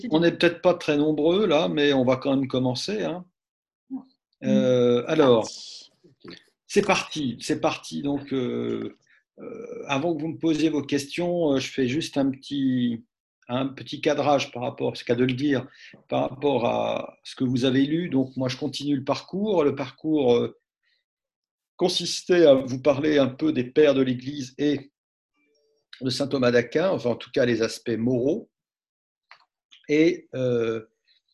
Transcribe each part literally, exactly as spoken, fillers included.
On n'est peut-être pas très nombreux là, mais on va quand même commencer, hein. Euh, alors, c'est parti, c'est parti. Donc, euh, euh, avant que vous me posiez vos questions, euh, je fais juste un petit, un petit cadrage par rapport, c'est qu'à de le dire, par rapport à ce que vous avez lu. Donc, moi, je continue le parcours. Le parcours euh, consistait à vous parler un peu des pères de l'Église et de saint Thomas d'Aquin, enfin, en tout cas, les aspects moraux. Et euh,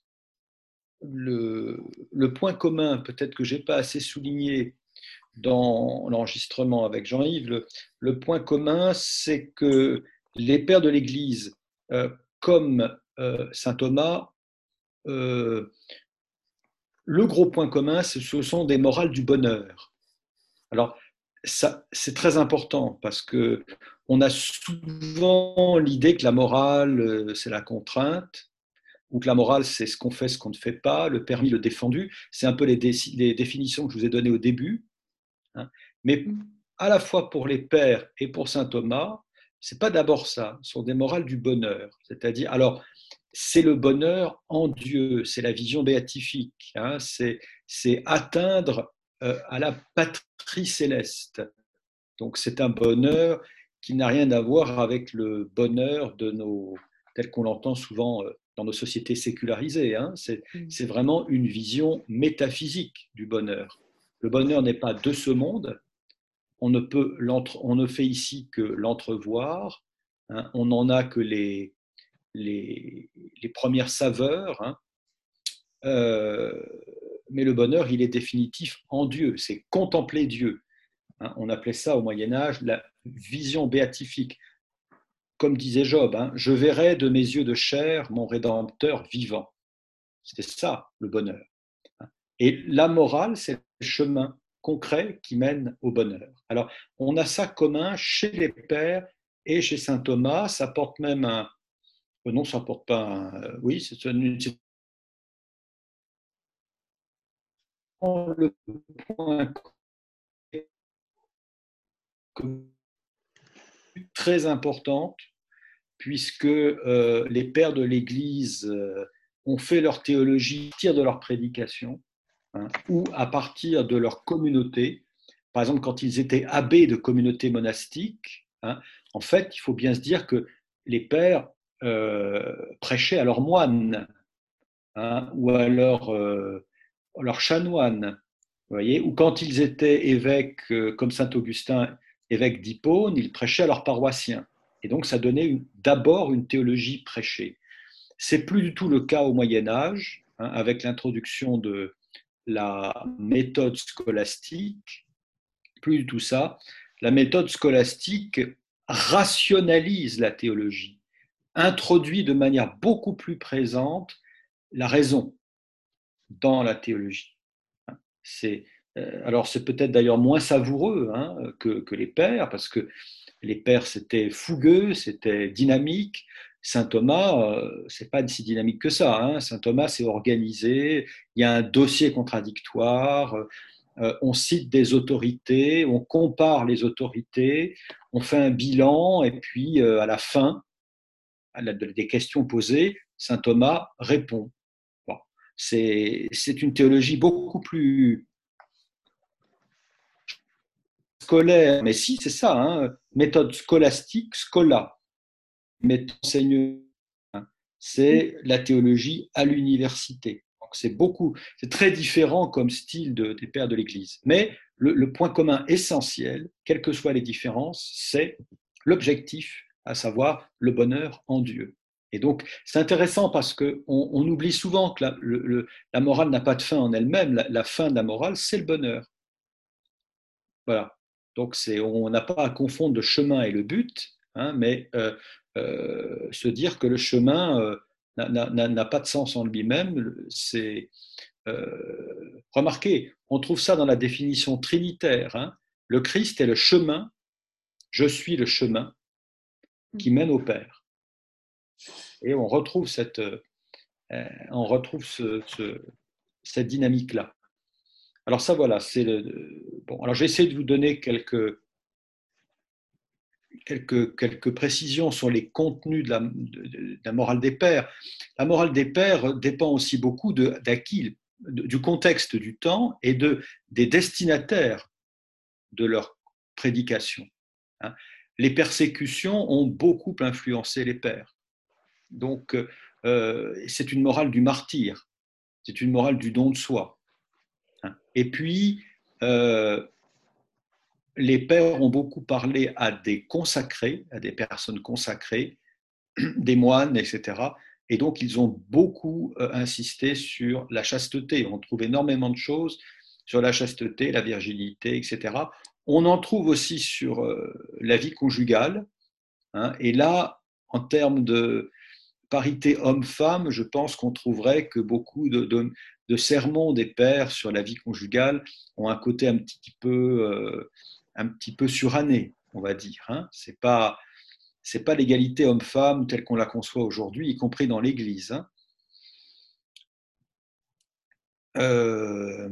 le, le point commun, peut-être que je n'ai pas assez souligné dans l'enregistrement avec Jean-Yves, le, le point commun, c'est que les pères de l'Église, euh, comme euh, saint Thomas, euh, le gros point commun, ce sont des morales du bonheur. Alors, ça, c'est très important parce que on a souvent l'idée que la morale, c'est la contrainte, ou que la morale, c'est ce qu'on fait, ce qu'on ne fait pas, le permis, le défendu. C'est un peu les, dé- les définitions que je vous ai données au début, hein. Mais à la fois pour les pères et pour saint Thomas, c'est pas d'abord ça, ce sont des morales du bonheur. C'est-à-dire, alors, c'est le bonheur en Dieu, c'est la vision béatifique, hein, c'est, c'est atteindre euh, à la patrie céleste. Donc, c'est un bonheur qui n'a rien à voir avec le bonheur de nos, tel qu'on l'entend souvent euh, dans nos sociétés sécularisées, hein. C'est, c'est vraiment une vision métaphysique du bonheur. Le bonheur n'est pas de ce monde, on ne, peut on ne fait ici que l'entrevoir, hein, on n'en a que les, les, les premières saveurs, hein, euh, mais le bonheur, il est définitif en Dieu, c'est contempler Dieu, hein. On appelait ça au Moyen-Âge la vision béatifique. Comme disait Job, hein, je verrai de mes yeux de chair mon Rédempteur vivant. C'était ça le bonheur. Et la morale, c'est le chemin concret qui mène au bonheur. Alors, on a ça commun chez les pères et chez saint Thomas. Ça porte même un. Non, ça porte pas un. Oui, c'est le point très importante, puisque euh, les pères de l'Église euh, ont fait leur théologie à partir de leur prédication, hein, ou à partir de leur communauté. Par exemple, quand ils étaient abbés de communautés monastiques, hein, en fait, il faut bien se dire que les pères euh, prêchaient à leurs moines, hein, ou à leurs euh, leur chanoines, vous voyez, ou quand ils étaient évêques, euh, comme saint Augustin, évêque d'Hippone, ils prêchaient à leurs paroissiens. Et donc, ça donnait d'abord une théologie prêchée. C'est plus du tout le cas au Moyen Âge, hein, avec l'introduction de la méthode scolastique, plus du tout ça. La méthode scolastique rationalise la théologie, introduit de manière beaucoup plus présente la raison dans la théologie. C'est, euh, alors c'est peut-être d'ailleurs moins savoureux, hein, que, que les pères, parce que les pères c'était fougueux, c'était dynamique. Saint Thomas, euh, c'est pas si dynamique que ça, hein. Saint Thomas, c'est organisé, il y a un dossier contradictoire, euh, on cite des autorités, on compare les autorités, on fait un bilan, et puis euh, à la fin, à la, des questions posées, Saint Thomas répond. Bon, c'est, c'est une théologie beaucoup plus scolaire, mais si, c'est ça, hein, méthode scolastique, scola, méthode enseignement, hein, c'est la théologie à l'université. Donc c'est beaucoup, c'est très différent comme style de, des pères de l'Église. Mais le, le point commun essentiel, quelles que soient les différences, c'est l'objectif, à savoir le bonheur en Dieu. Et donc, c'est intéressant parce qu'on on oublie souvent que la, le, le, la morale n'a pas de fin en elle-même. La, la fin de la morale, c'est le bonheur. Voilà. Donc, c'est, on n'a pas à confondre le chemin et le but, hein, mais euh, euh, se dire que le chemin euh, n'a, n'a, n'a pas de sens en lui-même, c'est. Euh, remarquez, on trouve ça dans la définition trinitaire, hein. Le Christ est le chemin, je suis le chemin qui mène au Père. Et on retrouve cette, euh, on retrouve ce, ce, cette dynamique-là. Alors ça, voilà, c'est le. Bon, alors je vais essayer de vous donner quelques quelques, quelques précisions sur les contenus de la, de, de la morale des pères. La morale des pères dépend aussi beaucoup d'acquis, du contexte du temps et de, des destinataires de leur prédication. Hein. Les persécutions ont beaucoup influencé les pères. Donc, euh, c'est une morale du martyr, c'est une morale du don de soi. Hein. Et puis, euh, les pères ont beaucoup parlé à des consacrés, à des personnes consacrées, des moines, et cetera. Et donc, ils ont beaucoup insisté sur la chasteté. On trouve énormément de choses sur la chasteté, la virginité, et cetera. On en trouve aussi sur la vie conjugale. Hein, et là, en termes de parité homme-femme, je pense qu'on trouverait que beaucoup de, de, de sermons des pères sur la vie conjugale ont un côté un petit peu, euh, un petit peu suranné, on va dire. Hein. C'est pas, c'est pas l'égalité homme-femme telle qu'on la conçoit aujourd'hui, y compris dans l'Église. Hein. Euh,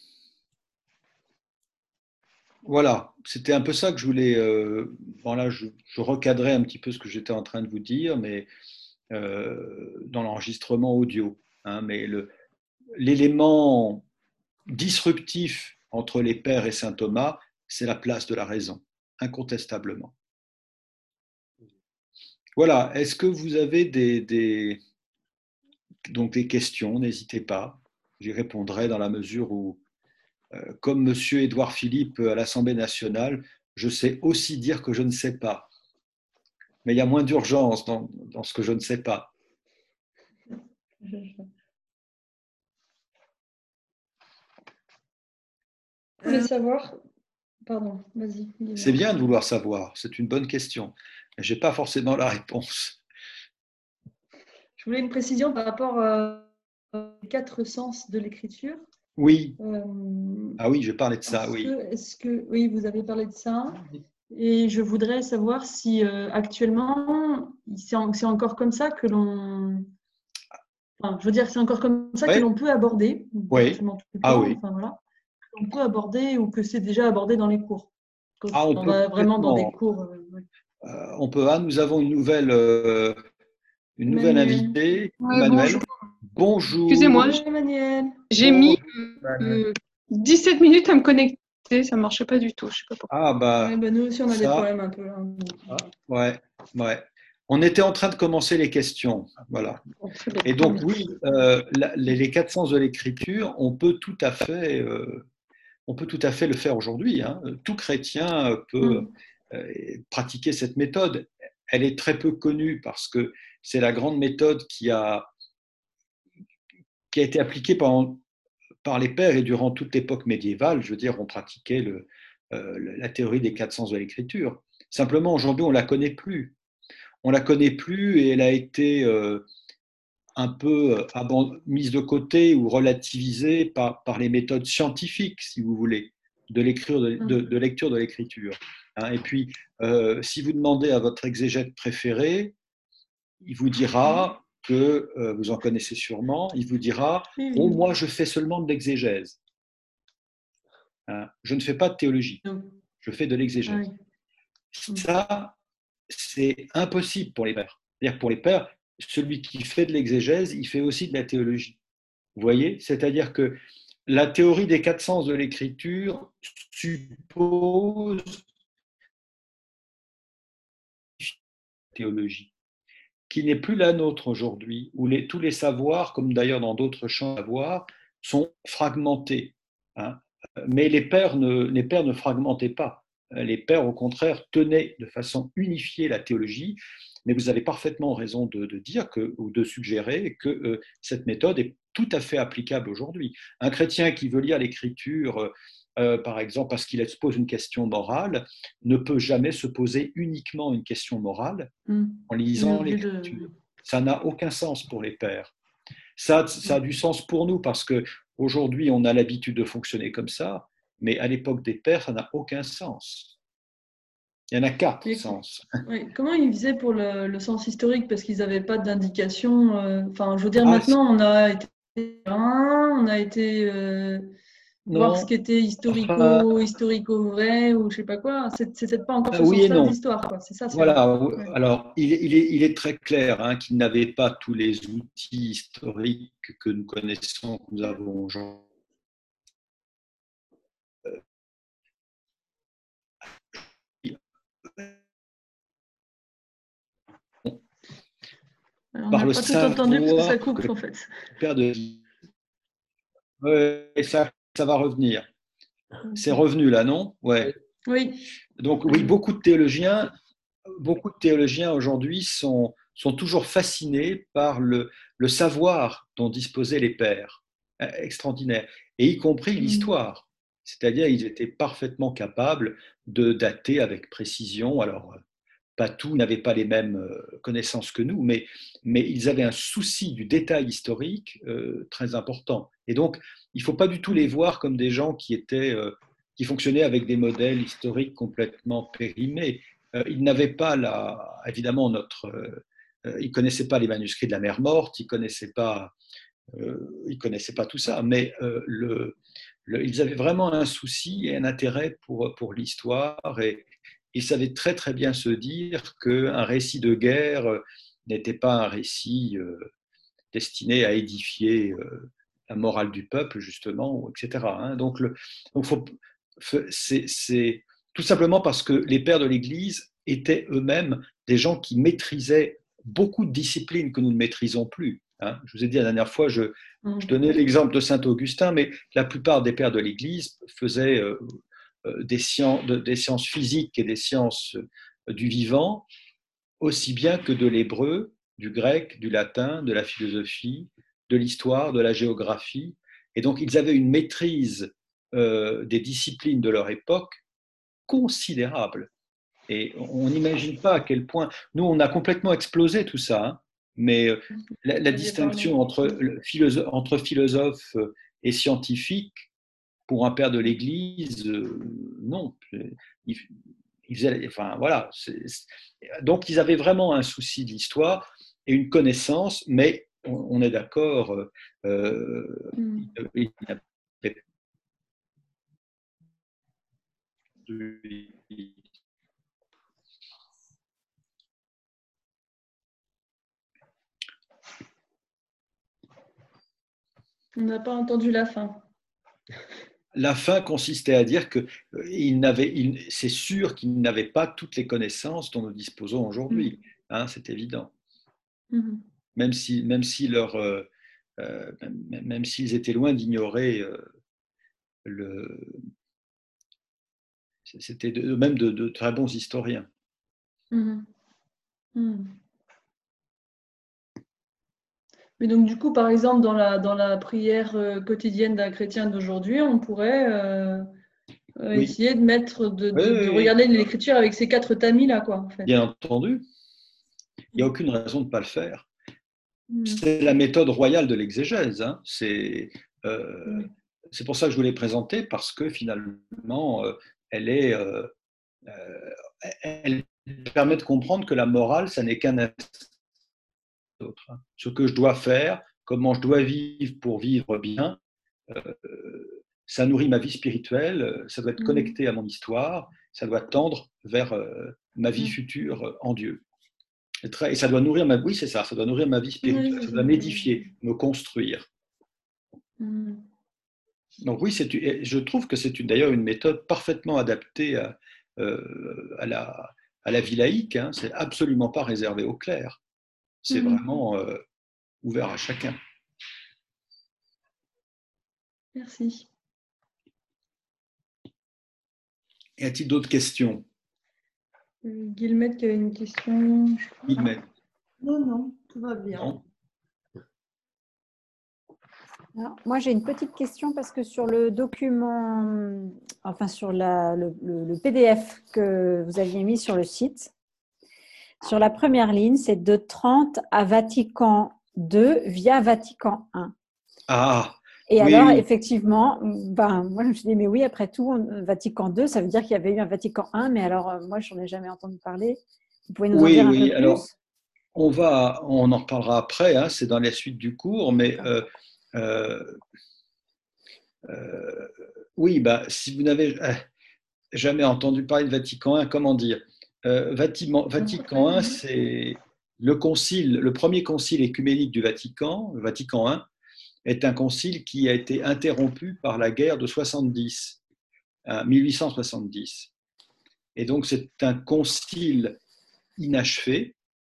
voilà, c'était un peu ça que je voulais. Euh, bon là, je, je recadrais un petit peu ce que j'étais en train de vous dire, mais euh, dans l'enregistrement audio. Hein, mais le, l'élément disruptif entre les pères et saint Thomas, c'est la place de la raison, incontestablement. Voilà, est-ce que vous avez des, des, donc des questions? N'hésitez pas, j'y répondrai dans la mesure où, euh, comme monsieur Édouard Philippe à l'Assemblée nationale, je sais aussi dire que je ne sais pas. Mais il y a moins d'urgence dans, dans ce que je ne sais pas. Je voulais savoir. Pardon, vas-y. C'est bien de vouloir savoir, c'est une bonne question. Mais je n'ai pas forcément la réponse. Je voulais une précision par rapport aux quatre sens de l'écriture. Oui. Euh, ah oui, je parlais de ça, est-ce oui. Que, est-ce que, oui, vous avez parlé de ça. Et je voudrais savoir si euh, actuellement, c'est, en, c'est encore comme ça que l'on... Enfin, je veux dire, c'est encore comme ça ouais. que l'on peut aborder. Oui. Tout le Ah temps, oui. enfin, voilà. On peut aborder ou que c'est déjà abordé dans les cours. Quand ah, on, on peut va vraiment dans des cours. Euh, ouais. euh, on peut. Ah, nous avons une nouvelle, euh, une nouvelle Emmanuel. invitée, Ouais, Emmanuel. bonjour. Bonjour. Excusez-moi, Bonjour, Emmanuel. j'ai Bonjour. mis euh, dix-sept minutes à me connecter, ça ne marchait pas du tout. Je sais pas pourquoi. Ah bah, ouais, bah nous aussi on a ça, des problèmes un peu. Hein. Ah, ouais, ouais. On était en train de commencer les questions, voilà. Et donc oui, euh, la, les, les quatre sens de l'écriture, on peut tout à fait, euh, on peut tout à fait le faire aujourd'hui. Hein. Tout chrétien peut Mm. euh, pratiquer cette méthode. Elle est très peu connue parce que c'est la grande méthode qui a, qui a été appliquée par, par les pères et durant toute l'époque médiévale. Je veux dire, on pratiquait le, euh, la théorie des quatre sens de l'écriture. Simplement, aujourd'hui, on ne la connaît plus. On ne la connaît plus et elle a été euh, un peu mise de côté ou relativisée par, par les méthodes scientifiques, si vous voulez, de, de, de, de lecture de l'écriture. Hein, et puis, euh, si vous demandez à votre exégète préféré, il vous dira que, euh, vous en connaissez sûrement, il vous dira « Oh, moi, je fais seulement de l'exégèse. Hein, je ne fais pas de théologie, je fais de l'exégèse. » Ça, c'est impossible pour les pères. C'est-à-dire pour les pères, celui qui fait de l'exégèse, il fait aussi de la théologie. Vous voyez? C'est-à-dire que la théorie des quatre sens de l'écriture suppose théologie, qui n'est plus la nôtre aujourd'hui, où les, tous les savoirs, comme d'ailleurs dans d'autres champs de savoir, sont fragmentés. Hein. Mais les pères, ne, les pères ne fragmentaient pas. Les pères, au contraire, tenaient de façon unifiée la théologie. Mais vous avez parfaitement raison de, de dire que, ou de suggérer que euh, cette méthode est tout à fait applicable aujourd'hui. Un chrétien qui veut lire l'écriture, euh, par exemple, parce qu'il se pose une question morale, ne peut jamais se poser uniquement une question morale mmh. en lisant l'écriture. De... Ça n'a aucun sens pour les pères. Ça, ça a du sens pour nous parce qu'aujourd'hui, on a l'habitude de fonctionner comme ça, mais à l'époque des pères, ça n'a aucun sens. Il y en a quatre Et, sens. Oui. Comment ils faisaient pour le, le sens historique? Parce qu'ils n'avaient pas d'indication. Euh, enfin, je veux dire, ah, maintenant, on a été on a été euh, voir ce Non, qui était enfin, historico, historico vrai ou je sais pas quoi. C'est c'est peut-être pas encore euh, ce oui et sens-là de non. l'histoire, quoi. C'est ça, c'est vrai. Voilà, ou- Ouais. alors il, est- il est, il est très clair hein, qu'il n'avait pas tous les outils historiques que nous connaissons, que nous avons aujourd'hui. Alors, on Par n'a le pas tout entendu parce que ça savoir que coupe les en fait. pères de... Ouais, ça, ça va revenir. C'est revenu là, non? Ouais. Oui. Donc oui, beaucoup de théologiens, beaucoup de théologiens aujourd'hui sont, sont toujours fascinés par le, le savoir dont disposaient les pères. Euh, Extraordinaire. Et y compris Mm. l'histoire. C'est-à-dire, ils étaient parfaitement capables de dater avec précision. Alors, pas tous n'avaient pas les mêmes euh, connaissances que nous, mais, mais ils avaient un souci du détail historique euh, très important. Et donc, il ne faut pas du tout les voir comme des gens qui étaient, euh, qui fonctionnaient avec des modèles historiques complètement périmés. Euh, ils n'avaient pas la, évidemment notre, euh, ils connaissaient pas les manuscrits de la Mer Morte, ils connaissaient pas, euh, ils connaissaient pas tout ça, mais euh, le, le, ils avaient vraiment un souci et un intérêt pour pour l'histoire et ils savaient très très bien se dire qu'un récit de guerre n'était pas un récit euh, destiné à édifier euh, la morale du peuple, justement, et cetera. Hein. Donc, le, donc faut, c'est, c'est tout simplement parce que les pères de l'Église étaient eux-mêmes des gens qui maîtrisaient beaucoup de disciplines que nous ne maîtrisons plus. Hein. Je vous ai dit la dernière fois, je, je Mm. donnais l'exemple de saint Augustin, mais la plupart des pères de l'Église faisaient euh, des, sciences, des sciences physiques et des sciences du vivant, aussi bien que de l'hébreu, du grec, du latin, de la philosophie, de l'histoire, de la géographie. Et donc, ils avaient une maîtrise euh, des disciplines de leur époque considérable. Et on n'imagine pas à quel point. Nous, on a complètement explosé tout ça, hein, mais euh, la, la Vous aviez parlé. distinction entre, Mm. le philosophe, entre philosophe et scientifique, pour un père de l'Église, euh, non. Il, il faisait, enfin, voilà. C'est, donc, ils avaient vraiment un souci de l'histoire et une connaissance, mais on, on est d'accord, euh, Mm. il n'avait On n'a pas entendu la fin. La fin consistait à dire que euh, il n'avait, il, c'est sûr qu'ils n'avaient pas toutes les connaissances dont nous disposons aujourd'hui. Mm. Hein, c'est évident. Mm. Même si, même si leur, euh, euh, même, même s'ils étaient loin d'ignorer euh, le, c'était de, même de, de très bons historiens. Mm. Mm. Mais donc, du coup, par exemple, dans la, dans la prière euh, quotidienne d'un chrétien d'aujourd'hui, on pourrait euh, euh, Oui, essayer de mettre, de, oui, de, oui, de oui. regarder l'écriture avec ces quatre tamis-là, quoi, en fait. Bien entendu. Il n'y a aucune raison de ne pas le faire. Mm. C'est la méthode royale de l'exégèse. Hein. C'est, euh, Oui. c'est pour ça que je voulais présenter, parce que finalement, euh, elle est, euh, euh, elle permet de comprendre que la morale, ça n'est qu'un autre. Hein. Ce que je dois faire, comment je dois vivre pour vivre bien, euh, ça nourrit ma vie spirituelle, ça doit être Mm. connecté à mon histoire, ça doit tendre vers euh, ma vie Mm. future en Dieu. Et, très, et ça doit nourrir ma, oui, c'est ça, ça doit nourrir ma vie Oui, spirituelle, c'est ça ça. doit m'édifier, me construire. Mm. Donc oui, c'est, je trouve que c'est d'ailleurs une méthode parfaitement adaptée à, euh, à, la, à la vie laïque. Hein. C'est absolument pas réservé aux clercs. C'est Mm. vraiment euh, ouvert à chacun. Merci. Y a-t-il d'autres questions? Euh, Guillemette qui avait une question. Je crois. Il met. Non, non, tout va bien. Non. Alors, moi, j'ai une petite question parce que sur le document, enfin sur la, le, le- le P D F que vous aviez mis sur le site, sur la première ligne, c'est de Trente à Vatican deux via Vatican un. Ah, Et oui, alors, oui. effectivement, ben, moi, je me suis dit, mais oui, après tout, on- Vatican deux, ça veut dire qu'il y avait eu un Vatican un, mais alors, euh, moi, je n'en ai jamais entendu parler. Vous pouvez nous en Oui, dire un peu oui. Alors, plus? on va, on en reparlera après. Hein, c'est dans la suite du cours, mais euh, euh, euh, oui, bah, si vous n'avez euh, jamais entendu parler de Vatican un, comment dire euh, Vatican, Vatican un, c'est le concile, le premier concile écuménique du Vatican, le Vatican un, est un concile qui a été interrompu par la guerre de soixante-dix, mille huit cent soixante-dix. Et donc, c'est un concile inachevé.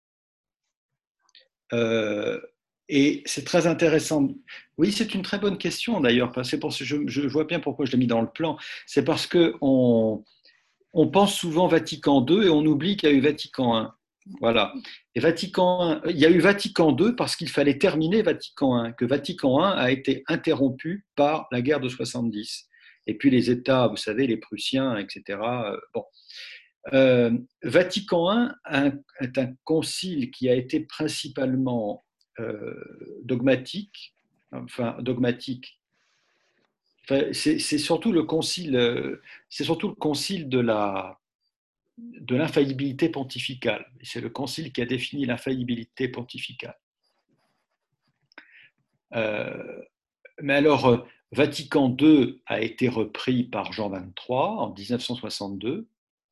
Euh, et c'est très intéressant. Oui, c'est une très bonne question d'ailleurs. C'est pour je, je vois bien pourquoi je l'ai mis dans le plan. C'est parce que on, on pense souvent Vatican deux et on oublie qu'il y a eu Vatican un. Voilà. Et Vatican un, il y a eu Vatican deux parce qu'il fallait terminer Vatican un, que Vatican un a été interrompu par la guerre de soixante-dix. Et puis les États, vous savez, les Prussiens, et cetera. Bon. Euh, Vatican un est un concile qui a été principalement euh, dogmatique, enfin dogmatique. Enfin, c'est, c'est surtout le concile, c'est surtout le concile de la de l'infaillibilité pontificale. C'est le concile qui a défini l'infaillibilité pontificale. Euh, mais alors, Vatican deux a été repris par Jean vingt-trois en dix-neuf cent soixante-deux.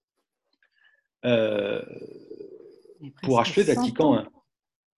Euh, pour achever Vatican un. Comment ?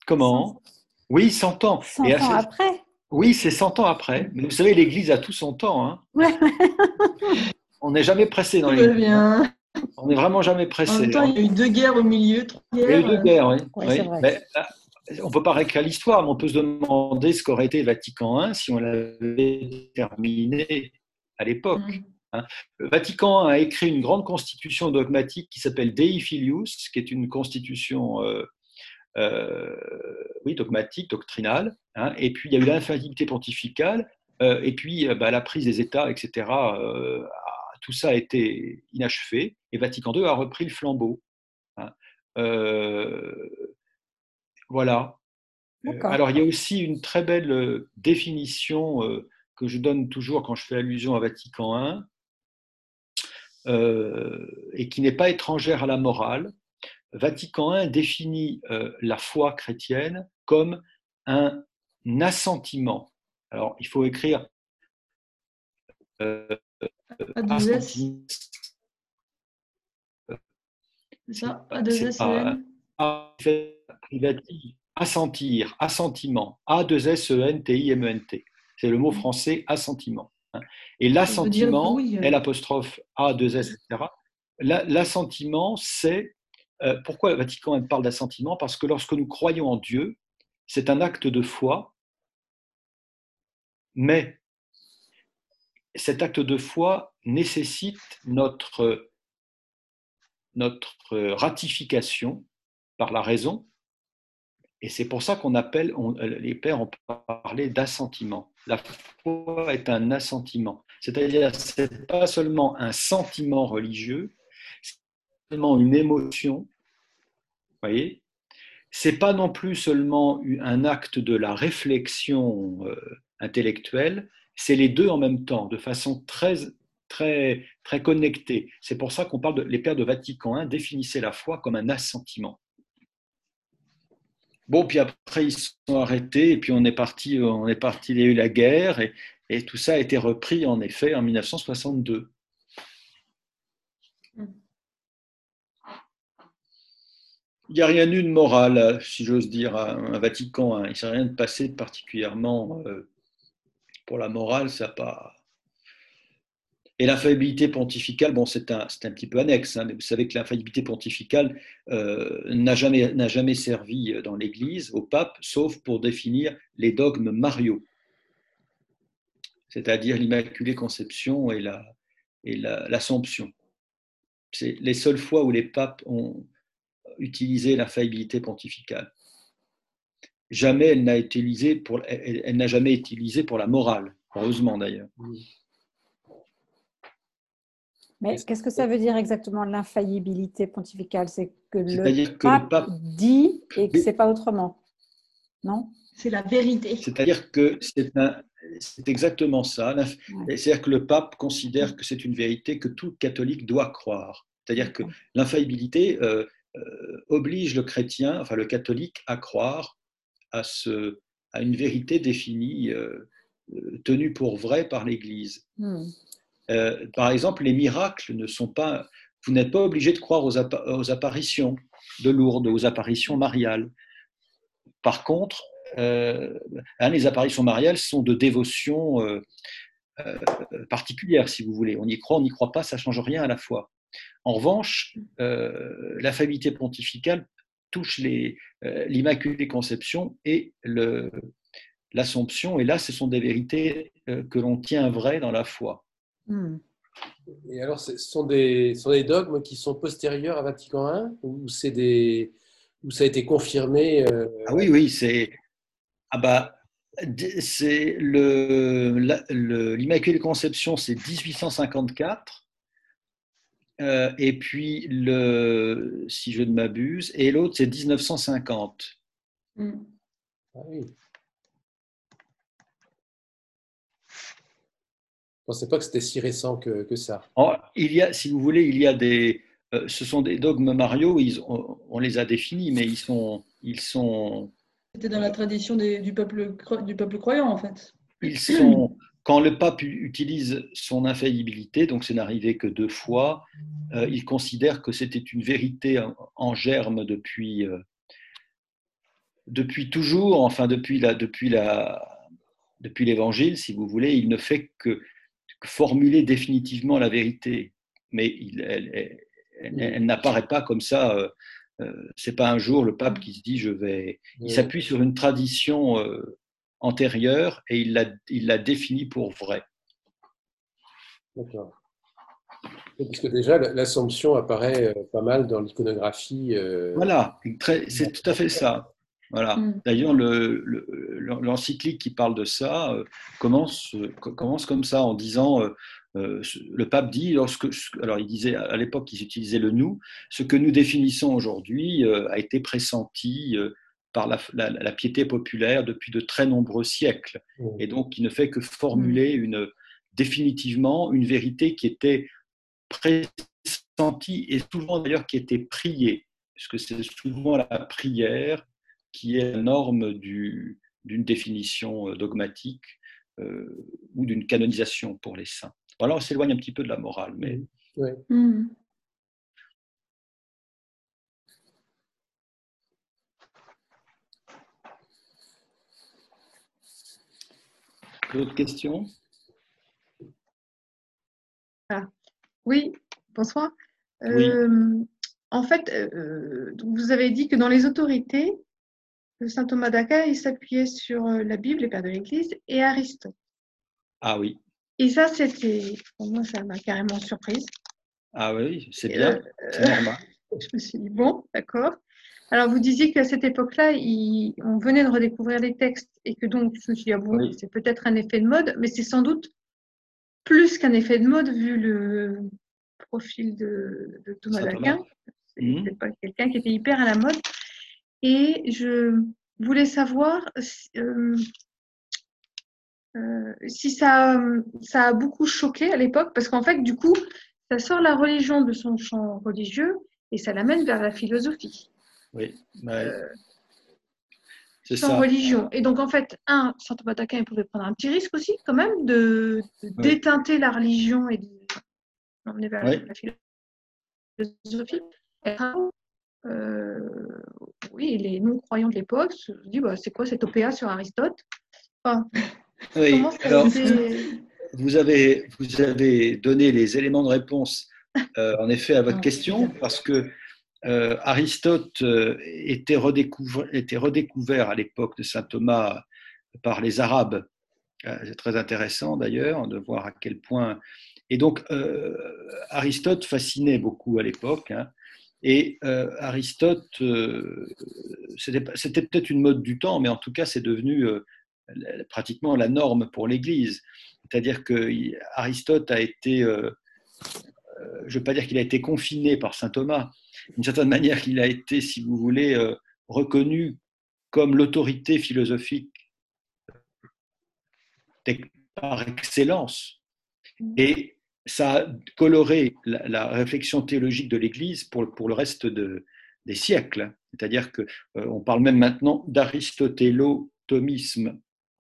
Oui, cent ans. cent Et ans assez... après ? Oui, c'est cent ans après. Mais vous savez, l'Église a tout son temps. Hein. Ouais. On n'est jamais pressé dans Tout va l'Église. bien. On n'est vraiment jamais pressé. En même temps, il y a eu deux guerres au milieu, trois guerres. Il y a eu deux guerres, oui. Ouais, oui. c'est vrai. Mais, on ne peut pas réécrire l'histoire, mais on peut se demander ce qu'aurait été Vatican un si on l'avait terminé à l'époque. Mm. Hein. Le Vatican un a écrit une grande constitution dogmatique qui s'appelle Dei Filius, qui est une constitution euh, euh, oui, dogmatique, doctrinale. Hein. Et puis, il y a eu l'infaillibilité pontificale, euh, et puis bah, la prise des États, et cetera. Euh, tout ça a été inachevé, et Vatican deux a repris le flambeau. Hein. Euh, Voilà. D'accord. Alors, il y a aussi une très belle définition euh, que je donne toujours quand je fais allusion à Vatican un euh, et qui n'est pas étrangère à la morale. Vatican un définit euh, la foi chrétienne comme un assentiment. Alors, il faut écrire euh, A deux S. C'est ça, A deux S E N. Assentir, assentiment, A deux S E N T I M E N T. C'est le mot français assentiment. Et l'assentiment, L apostrophe A deux S, et cetera. L'assentiment, c'est euh, pourquoi le Vatican parle d'assentiment ? Parce que lorsque nous croyons en Dieu, c'est un acte de foi, mais cet acte de foi nécessite notre, notre ratification par la raison. Et c'est pour ça qu'on appelle, on, les pères ont parlé d'assentiment. La foi est un assentiment. C'est-à-dire, ce n'est pas seulement un sentiment religieux, c'est seulement une émotion. Vous voyez ? Ce n'est pas non plus seulement un acte de la réflexion euh, intellectuelle, c'est les deux en même temps, de façon très, très, très connectée. C'est pour ça qu'on parle de, les pères de Vatican un définissaient la foi comme un assentiment. Bon, puis après, ils se sont arrêtés, et puis on est parti, on est parti, il y a eu la guerre, et, et tout ça a été repris, en effet, en mille neuf cent soixante-deux. Il n'y a rien eu de moral, si j'ose dire, à un Vatican. Hein. Il ne s'est rien passé de particulièrement euh, pour la morale, ça n'a pas... Et l'infaillibilité pontificale, bon, c'est un, c'est un petit peu annexe, hein, mais vous savez que l'infaillibilité pontificale euh, n'a jamais, n'a jamais servi dans l'Église, au pape, sauf pour définir les dogmes mariaux, c'est-à-dire l'Immaculée Conception et, la, et la, l'Assomption. C'est les seules fois où les papes ont utilisé l'infaillibilité pontificale. Jamais elle n'a été utilisée pour, elle, elle n'a jamais été utilisée pour la morale, heureusement d'ailleurs. Mais qu'est-ce que ça veut dire exactement l'infaillibilité pontificale ? C'est que le C'est-à-dire que pape, le pape dit et que ce n'est pas autrement, non ? C'est la vérité. C'est-à-dire que c'est, un, c'est exactement ça. Ouais. C'est-à-dire que le pape considère que c'est une vérité que tout catholique doit croire. C'est-à-dire que l'infaillibilité euh, euh, oblige le chrétien, enfin le catholique, à croire à, ce, à une vérité définie euh, tenus pour vrais par l'Église. Hmm. Euh, par exemple, les miracles ne sont pas. Vous n'êtes pas obligé de croire aux, appa- aux apparitions de Lourdes, aux apparitions mariales. Par contre, euh, hein, les apparitions mariales sont de dévotion euh, euh, particulière, si vous voulez. On y croit, on n'y croit pas, ça ne change rien à la foi. En revanche, euh, la faculté pontificale touche les, euh, l'Immaculée Conception et le, l'Assomption, et là, ce sont des vérités euh, que l'on tient vraies dans la foi. Hmm. Et alors, ce sont des, ce sont des dogmes qui sont postérieurs à Vatican un ou c'est des, où ça a été confirmé euh, Ah oui, oui, c'est ah bah, c'est le, la- le- l'Immaculée Conception, c'est dix-huit cent cinquante-quatre, euh, et puis le, si je ne m'abuse, et l'autre c'est dix-neuf cent cinquante. Mm. Ah oui. Je ne pensais pas que c'était si récent que, que ça. Alors, il y a, si vous voulez, il y a des, euh, ce sont des dogmes mariaux, ils, on, on les a définis, mais ils sont, ils sont, C'était dans la tradition des- du, peuple, cro- du peuple croyant, en fait. ils sont, quand le pape utilise son infaillibilité, donc c'est n'arrivé que deux fois, euh, il considère que c'était une vérité en, en germe depuis, euh, depuis toujours, enfin depuis la, depuis la, depuis l'Évangile, si vous voulez. Il ne fait que, que formuler définitivement la vérité, mais il, elle, elle, elle, elle n'apparaît pas comme ça. Euh, euh, c'est pas un jour le pape qui se dit je vais. Il s'appuie sur une tradition euh, antérieure et il la, il la définit pour vrai. D'accord. Parce que déjà, l'Assomption apparaît euh, pas mal dans l'iconographie. Euh... Voilà, très- c'est tout à fait ça. Voilà. Mm. D'ailleurs, le, le, l'encyclique qui parle de ça euh, commence, euh, commence comme ça en disant, euh, euh, le pape dit, lorsque, alors il disait à l'époque qu'ils utilisaient le nous, ce que nous définissons aujourd'hui euh, a été pressenti euh, par la, la, la piété populaire depuis de très nombreux siècles, Mmh. et donc il ne fait que formuler une, définitivement une vérité qui était pressentie et souvent d'ailleurs qui était priée, puisque c'est souvent la prière qui est la norme du, d'une définition dogmatique euh, ou d'une canonisation pour les saints. Voilà, on s'éloigne un petit peu de la morale, mais... Oui. Mm. D'autres questions? Ah. Oui, bonsoir. Oui. Euh, en fait, euh, vous avez dit que dans les autorités, saint Thomas d'Aquin, il s'appuyait sur la Bible, les pères de l'Église, et Aristote. Ah oui. Et ça, c'était, pour moi, ça m'a carrément surprise. Ah oui, c'est Et bien, euh, c'est normal. Je me suis dit, bon, d'accord. Alors, vous disiez qu'à cette époque-là, il- on venait de redécouvrir les textes et que donc, je me suis dit, ah bon, Oui. c'est peut-être un effet de mode, mais c'est sans doute plus qu'un effet de mode vu le profil de, de Thomas Saint d'Aquin. Thomas. C'est Mhm. c'est pas quelqu'un qui était hyper à la mode. Et je voulais savoir si, euh, euh, si ça, ça a beaucoup choqué à l'époque, parce qu'en fait, du coup, ça sort la religion de son champ religieux et ça l'amène vers la philosophie. Oui, ouais. Euh, C'est sans ça. religion. Et donc, en fait, un, saint Thomas d'Aquin, il pouvait prendre un petit risque aussi, quand même, de, de Oui. déteinter la religion et de l'emmener vers Oui. la philosophie. Et, euh, oui, les non-croyants de l'époque se disent, bah, c'est quoi cet O P A sur Aristote? Enfin, Oui. comment ça a Alors, été... vous avez, vous avez donné les éléments de réponse, euh, en effet, à votre Ah, question, parce que euh, Aristote euh, était, redécouvert, était redécouvert à l'époque de saint Thomas par les Arabes. Euh, c'est très intéressant d'ailleurs de voir à quel point. Et donc, euh, Aristote fascinait beaucoup à l'époque. Hein, et euh, Aristote, euh, c'était, c'était peut-être une mode du temps, mais en tout cas, c'est devenu euh, pratiquement la norme pour l'Église. C'est-à-dire que Aristote a été, euh, je ne veux pas dire qu'il a été confiné par saint Thomas, d'une certaine manière, il a été, si vous voulez, euh, reconnu comme l'autorité philosophique par excellence. Et ça a coloré la, la réflexion théologique de l'Église pour, pour le reste de, des siècles. C'est-à-dire qu'on euh, parle même maintenant d'aristotélo-thomisme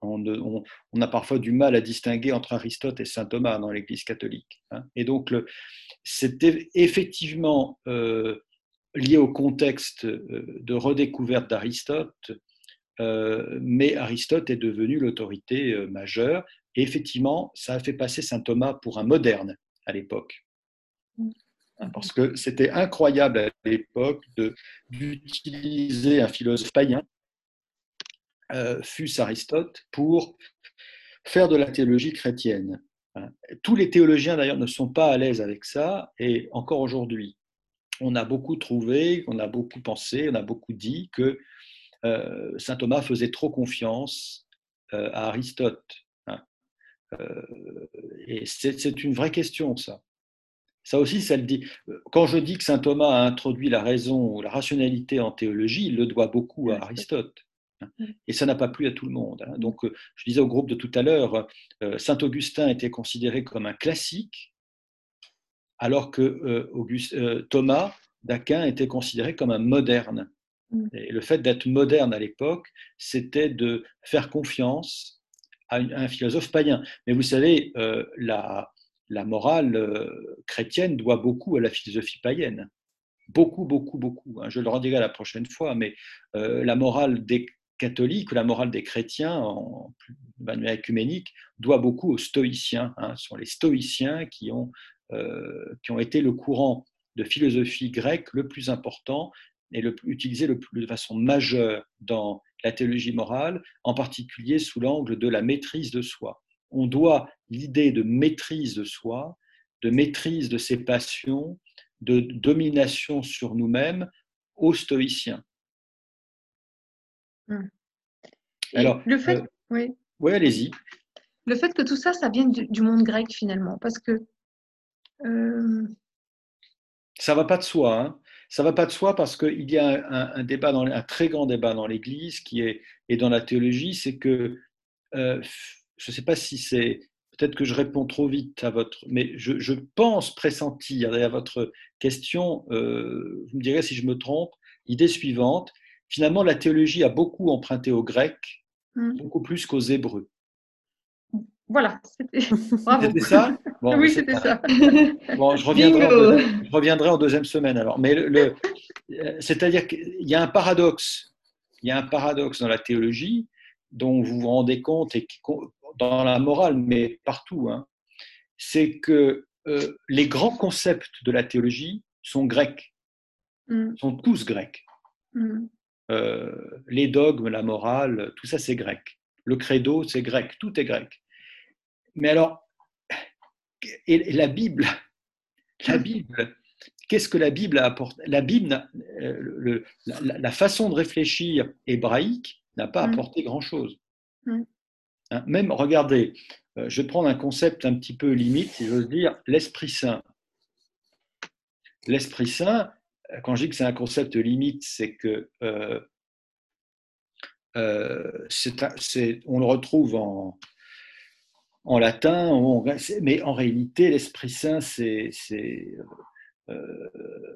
On, on, on a parfois du mal à distinguer entre Aristote et saint Thomas dans l'Église catholique. Hein. Et donc, c'était effectivement euh, lié au contexte de redécouverte d'Aristote, euh, mais Aristote est devenu l'autorité majeure. Et effectivement, ça a fait passer saint Thomas pour un moderne à l'époque. Parce que c'était incroyable à l'époque d'utiliser un philosophe païen, euh, fût-ce Aristote, pour faire de la théologie chrétienne. Tous les théologiens d'ailleurs ne sont pas à l'aise avec ça, et encore aujourd'hui, on a beaucoup trouvé, on a beaucoup pensé, on a beaucoup dit que euh, saint Thomas faisait trop confiance euh, à Aristote. Hein. Euh, et c'est, c'est une vraie question, ça. Ça aussi, ça le dit. Quand je dis que saint Thomas a introduit la raison ou la rationalité en théologie, il le doit beaucoup à Aristote. Et ça n'a pas plu à tout le monde. Donc, je disais au groupe de tout à l'heure, saint Augustin était considéré comme un classique, alors que Auguste, Thomas d'Aquin était considéré comme un moderne. Et le fait d'être moderne à l'époque, c'était de faire confiance à un philosophe païen. Mais vous savez, la La morale chrétienne doit beaucoup à la philosophie païenne. Beaucoup, beaucoup, beaucoup. Je le redirai la prochaine fois, mais la morale des catholiques, la morale des chrétiens, en manuel œcuménique, doit beaucoup aux stoïciens. Ce sont les stoïciens qui ont, qui ont été le courant de philosophie grecque le plus important et le plus, utilisé le plus, de façon majeure dans la théologie morale, en particulier sous l'angle de la maîtrise de soi. On doit l'idée de maîtrise de soi, de maîtrise de ses passions, de domination sur nous-mêmes aux stoïciens. Hum. Alors, le fait, euh, oui. Oui, allez-y. Le fait que tout ça, ça vienne du, du monde grec finalement, parce que euh... ça va pas de soi. Hein. Ça va pas de soi parce qu'il y a un, un débat, dans, un très grand débat dans l'Église qui est et dans la théologie, c'est que euh, je ne sais pas si c'est, peut-être que je réponds trop vite à votre, mais je, je pense pressentir, et à votre question, euh, vous me direz si je me trompe, idée suivante, finalement la théologie a beaucoup emprunté au grec, mm. beaucoup plus qu'aux hébreux. Voilà, c'était, bravo. C'était ça bon, Oui, c'était ça. Bon, je reviendrai, en deuxième, je reviendrai en deuxième semaine alors. Mais le, le, c'est-à-dire qu'il y a un paradoxe, il y a un paradoxe dans la théologie dont vous vous rendez compte et qui, dans la morale, mais partout, hein, c'est que euh, les grands concepts de la théologie sont grecs, mm. sont tous grecs. Mm. Euh, les dogmes, la morale, tout ça c'est grec. Le credo, c'est grec, tout est grec. Mais alors, et la Bible, la Bible, qu'est-ce que la Bible a apporté ? La Bible, euh, le, la, la façon de réfléchir hébraïque n'a pas apporté mm. grand-chose. Mm. Hein, même, regardez, euh, je vais prendre un concept un petit peu limite, si j'ose dire, l'Esprit Saint. L'Esprit Saint, quand je dis que c'est un concept limite, c'est que euh, euh, c'est, c'est, on le retrouve en, en latin, on, mais en réalité, l'Esprit Saint, c'est, c'est, euh,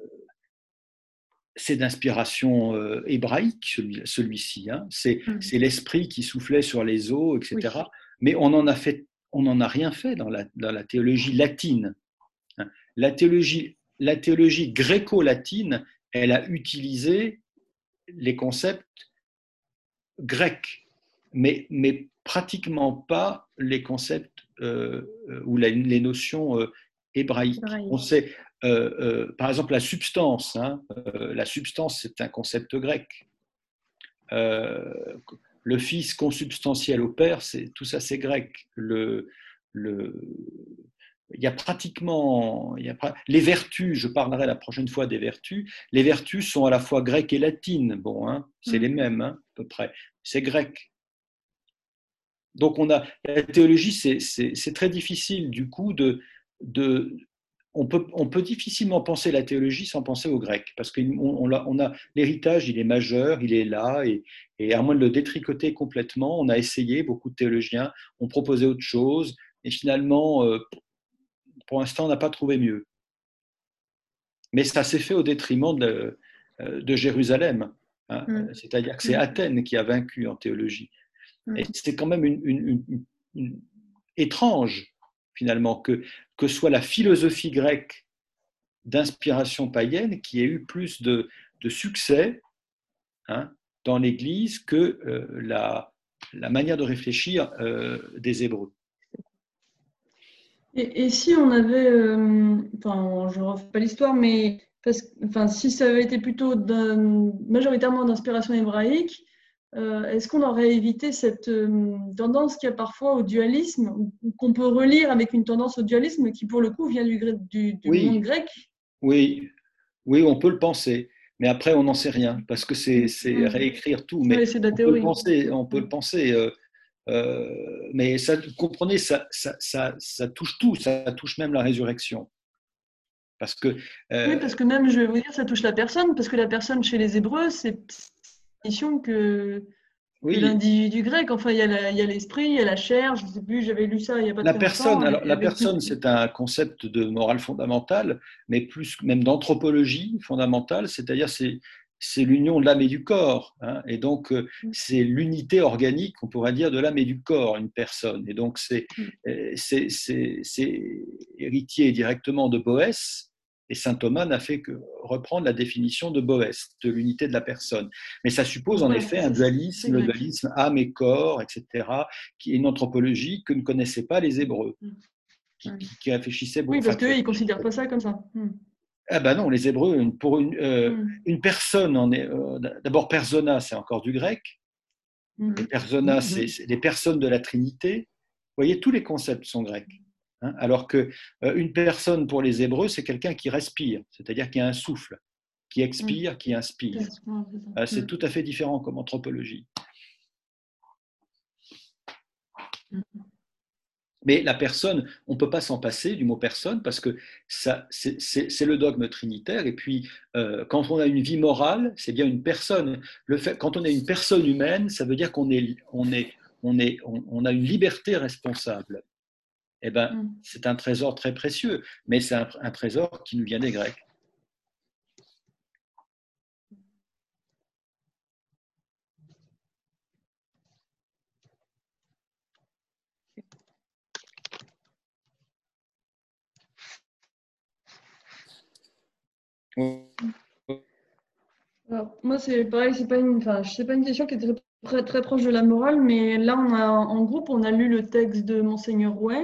c'est d'inspiration euh, hébraïque, celui, celui-ci. Hein. C'est, mmh. c'est l'esprit qui soufflait sur les eaux, et cetera. Oui. Mais on n'en a fait, on n'en a rien fait dans la, dans la théologie latine. Hein. La théologie, la théologie gréco-latine, elle a utilisé les concepts grecs, mais, mais pratiquement pas les concepts euh, ou la, les notions euh, hébraïques. Hébraïque. On sait, euh, euh, par exemple, la substance. Hein, euh, la substance, c'est un concept grec. Euh, le Fils consubstantiel au Père, c'est, tout ça, c'est grec. Le, le, il y a pratiquement, il y a, les vertus, je parlerai la prochaine fois des vertus, les vertus sont à la fois grecques et latines. Bon, hein, c'est mmh. les mêmes, hein, à peu près. C'est grec. Donc, on a, la théologie, c'est, c'est, c'est très difficile, du coup, de, de, on, peut, on peut difficilement penser la théologie sans penser au grec, parce qu'on on a, on a, l'héritage, il est majeur, il est là, et, et à moins de le détricoter complètement, on a essayé, beaucoup de théologiens ont proposé autre chose, et finalement, euh, pour l'instant, on n'a pas trouvé mieux. Mais ça s'est fait au détriment de, de Jérusalem, hein, mmh. c'est-à-dire que c'est Athènes qui a vaincu en théologie. Et c'est quand même une, une, une, une, étrange, finalement, que, que soit la philosophie grecque d'inspiration païenne qui ait eu plus de, de succès, hein, dans l'Église que euh, la, la manière de réfléchir euh, des Hébreux. Et, et si on avait, euh, enfin, je ne refais pas l'histoire, mais parce, enfin, si ça avait été plutôt d'un- majoritairement d'inspiration hébraïque, euh, est-ce qu'on aurait évité cette euh, tendance qu'il y a parfois au dualisme, ou, ou qu'on peut relire avec une tendance au dualisme qui, pour le coup, vient du, grec- du, du monde Oui, grec? oui, oui, on peut le penser, mais après on n'en sait rien parce que c'est c'est Mm. réécrire tout, mais Oui, c'est de la on peut le théorie. penser, on peut le Mm. penser. euh, euh, mais ça, vous comprenez, ça, ça, ça, ça touche tout, ça touche même la résurrection, parce que Oui, euh, parce que même, je vais vous dire, ça touche la personne, parce que la personne chez les Hébreux, c'est la mission que, que oui, l'individu grec. Enfin, il y a la- il y a l'esprit, il y a la chair, je ne sais plus, j'avais lu ça il n'y a pas la très personne, longtemps, et, alors et la avec personne, c'est un concept de morale fondamentale, mais plus même d'anthropologie fondamentale, c'est-à-dire c'est c'est l'union de l'âme et du corps, hein, et donc euh, c'est l'unité organique, on pourrait dire, de l'âme et du corps, une personne, et donc c'est euh, c'est c'est c'est héritier directement de Boès, et saint Thomas n'a fait que reprendre la définition de Boès, de l'unité de la personne. Mais ça suppose donc en voilà, effet un c'est c'est dualisme, le grec. dualisme âme et corps, et cetera, qui est une anthropologie que ne connaissaient pas les Hébreux, qui, qui, qui réfléchissaient beaucoup. Oui, Enfin, parce qu'eux, qui ils ne considèrent pas ça comme ça. Hmm. ah ben non, les Hébreux, une- pour une, euh, Hmm. une personne, en est, euh, d'abord persona, c'est encore du grec. Hmm. Et persona, c'est c'est les personnes de la Trinité. Vous voyez, tous les concepts sont grecs. Hein, alors que euh, une personne pour les Hébreux, c'est quelqu'un qui respire, c'est-à-dire qui a un souffle, qui Hmm. expire, qui inspire. C'est ouais, c'est ça. Euh, C'est Hmm. tout à fait différent comme anthropologie. Hmm. Mais la personne, on ne peut pas s'en passer du mot personne parce que ça, c'est, c'est- c'est le dogme trinitaire. Et puis, euh, quand on a une vie morale, c'est bien une personne. Le fait, quand on est une personne humaine, ça veut dire qu'on est, on est, on est, on, on a une liberté responsable. Eh ben, Hmm. c'est un trésor très précieux, mais c'est un, un trésor qui nous vient des Grecs. Alors, moi, c'est pareil, c'est pas une, enfin, c'est pas une question qui est très, très, très proche de la morale, mais là, on a, en groupe, on a lu le texte de Monseigneur Rouet.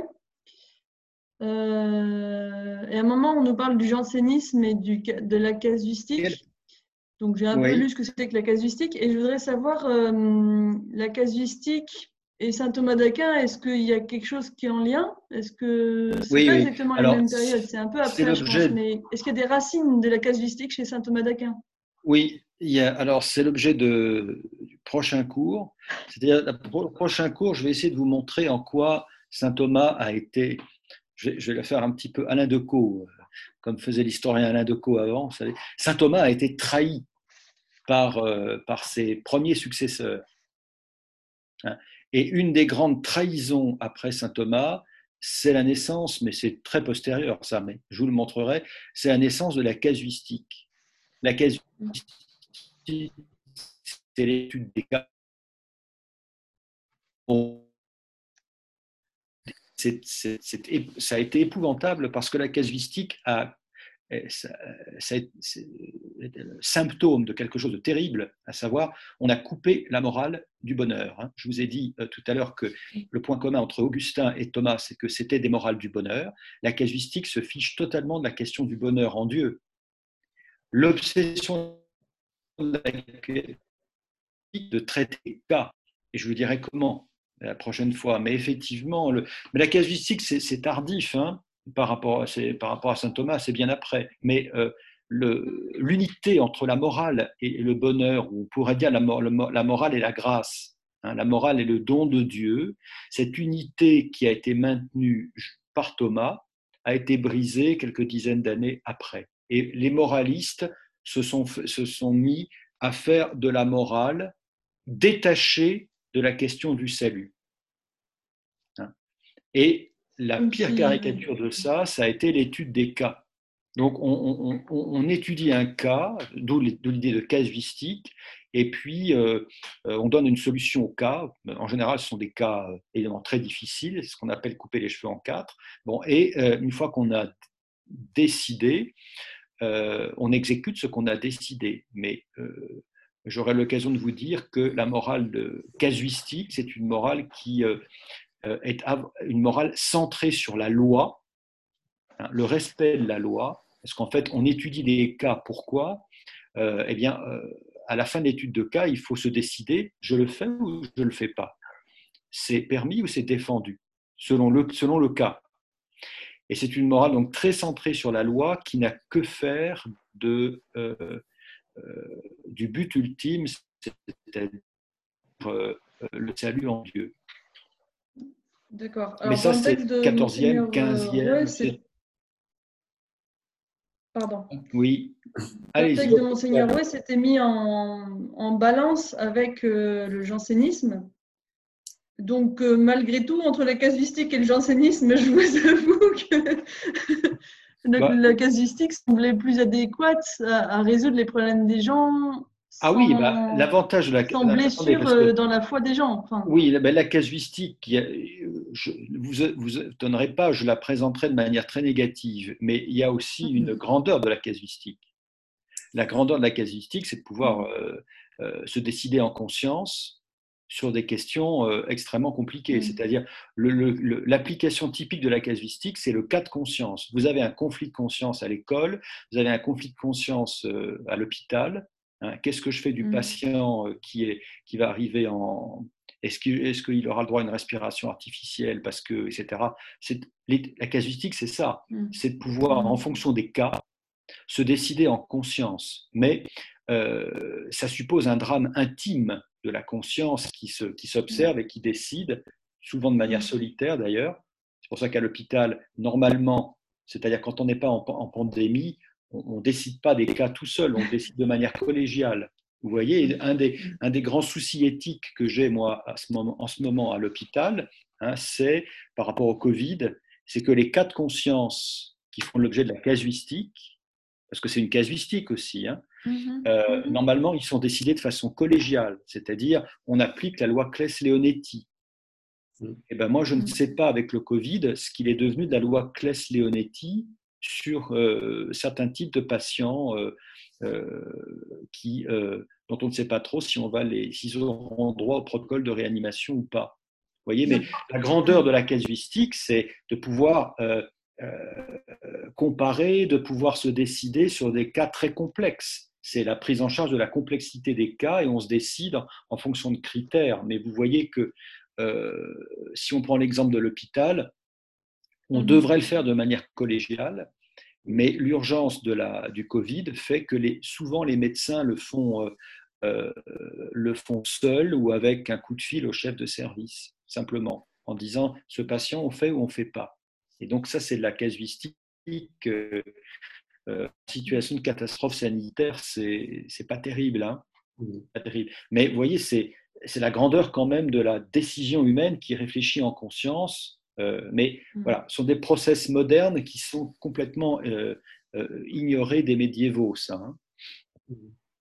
Euh, et à un moment, on nous parle du jansénisme et du, de la casuistique. Donc, j'ai un peu lu Oui, ce que c'était que la casuistique. Et je voudrais savoir, euh, la casuistique et saint Thomas d'Aquin, est-ce qu'il y a quelque chose qui est en lien? Est-ce que c'est oui, pas oui. exactement les Alors, mêmes périodes? C'est un peu c'est après, je pense. l'objet. Mais est-ce qu'il y a des racines de la casuistique chez saint Thomas d'Aquin? Oui, il y a, alors c'est l'objet de, du prochain cours. C'est-à-dire, le prochain cours, je vais essayer de vous montrer en quoi saint Thomas a été, je vais, je vais le faire un petit peu Alain Decaux, comme faisait l'historien Alain Decaux avant. Vous savez. Saint Thomas a été trahi par, euh, par ses premiers successeurs. Hein. Et une des grandes trahisons après saint Thomas, c'est la naissance, mais c'est très postérieur ça, mais je vous le montrerai, c'est la naissance de la casuistique. La casuistique, c'est l'étude des cas. C'est, c'est, c'est, ça a été épouvantable parce que la casuistique a, ça, ça, c'est le symptôme de quelque chose de terrible, à savoir, on a coupé la morale du bonheur. Hein. Je vous ai dit euh, tout à l'heure que le point commun entre Augustin et Thomas, c'est que c'était des morales du bonheur. La casuistique se fiche totalement de la question du bonheur en Dieu. L'obsession de la casuistique de traiter cas, et je vous dirai comment la prochaine fois, mais effectivement, le, mais la casuistique, c'est, c'est tardif, hein, par, rapport à, c'est, par rapport à saint Thomas, c'est bien après, mais euh, le, l'unité entre la morale et, et le bonheur, ou on pourrait dire la, la morale et la grâce, hein, la morale est le don de Dieu, cette unité qui a été maintenue par Thomas a été brisée quelques dizaines d'années après. Et les moralistes se sont, se sont mis à faire de la morale détachée de la question du salut. Et la Comme pire si, caricature de ça, ça a été l'étude des cas. Donc, on, on, on étudie un cas, d'où l'idée de casuistique, et puis euh, on donne une solution au cas. En général, ce sont des cas évidemment très difficiles, c'est ce qu'on appelle couper les cheveux en quatre. Bon, et euh, une fois qu'on a décidé, euh, on exécute ce qu'on a décidé. Mais euh, j'aurai l'occasion de vous dire que la morale de casuistique, c'est une morale qui euh, est une morale centrée sur la loi, hein, le respect de la loi. Parce qu'en fait, on étudie des cas. Pourquoi ? euh, Eh bien, euh, à la fin de l'étude de cas, il faut se décider, je le fais ou je ne le fais pas. C'est permis ou c'est défendu, selon le, selon le cas. Et c'est une morale donc très centrée sur la loi qui n'a que faire de, euh, euh, du but ultime, c'est-à-dire euh, le salut en Dieu. D'accord. Mais ça, c'est quatorzième, Monseigneur, quinzième. euh, ouais, c'est... Pardon. Oui. Le texte de Monseigneur Rouet s'était mis en, en balance avec euh, le jansénisme. Donc, euh, malgré tout, entre la casuistique et le jansénisme, je vous avoue que le, bah, la casuistique semblait plus adéquate à, à résoudre les problèmes des gens. Ah sans, oui, bah, l'avantage de la sans blessure que, dans la foi des gens. Enfin. Oui, la, la casuistique, je ne vous, vous étonnerai pas, je la présenterai de manière très négative, mais il y a aussi une grandeur de la casuistique. La grandeur de la casuistique, c'est de pouvoir euh, euh, se décider en conscience sur des questions euh, extrêmement compliquées. Mmh. C'est-à-dire, le, le, l'application typique de la casuistique, c'est le cas de conscience. Vous avez un conflit de conscience à l'école, vous avez un conflit de conscience euh, à l'hôpital. Hein, qu'est-ce que je fais du mmh. patient euh, qui, est, qui va arriver en... Est-ce qu'il, est-ce qu'il aura le droit à une respiration artificielle parce que, et cetera. C'est, les, la casuistique, c'est ça. Mmh. C'est de pouvoir, mmh. en fonction des cas, se décider en conscience. Mais euh, ça suppose un drame intime de la conscience qui, se, qui s'observe et qui décide, souvent de manière solitaire d'ailleurs. C'est pour ça qu'à l'hôpital, normalement, c'est-à-dire quand on n'est pas en, en pandémie, on ne décide pas des cas tout seul, on décide de manière collégiale. Vous voyez, un des, un des grands soucis éthiques que j'ai, moi, à ce moment, en ce moment à l'hôpital, hein, c'est, par rapport au Covid, c'est que les cas de conscience qui font l'objet de la casuistique, parce que c'est une casuistique aussi, hein, mmh, euh, mmh. normalement, ils sont décidés de façon collégiale, c'est-à-dire on applique la loi Claes-Leonetti. Mmh. Et ben moi, je mmh. ne sais pas avec le Covid ce qu'il est devenu de la loi Claes-Leonetti sur euh, certains types de patients euh, euh, qui, euh, dont on ne sait pas trop si on va les, s'ils auront droit au protocole de réanimation ou pas. Vous voyez, mais la grandeur de la casuistique, c'est de pouvoir euh, Euh, comparer, de pouvoir se décider sur des cas très complexes. C'est la prise en charge de la complexité des cas et on se décide en, en fonction de critères. Mais vous voyez que euh, si on prend l'exemple de l'hôpital, on mmh. devrait le faire de manière collégiale, mais l'urgence de la, du Covid fait que les, souvent les médecins le font, euh, euh, le font seuls ou avec un coup de fil au chef de service, simplement, en disant ce patient on fait ou on ne fait pas. Et donc ça, c'est de la casuistique. Euh, euh, situation de catastrophe sanitaire, c'est c'est pas terrible, hein, mmh. pas terrible. Mais vous voyez, c'est c'est la grandeur quand même de la décision humaine qui réfléchit en conscience. Euh, mais mmh. voilà, ce sont des process modernes qui sont complètement euh, euh, ignorés des médiévaux, ça. Hein. Mmh.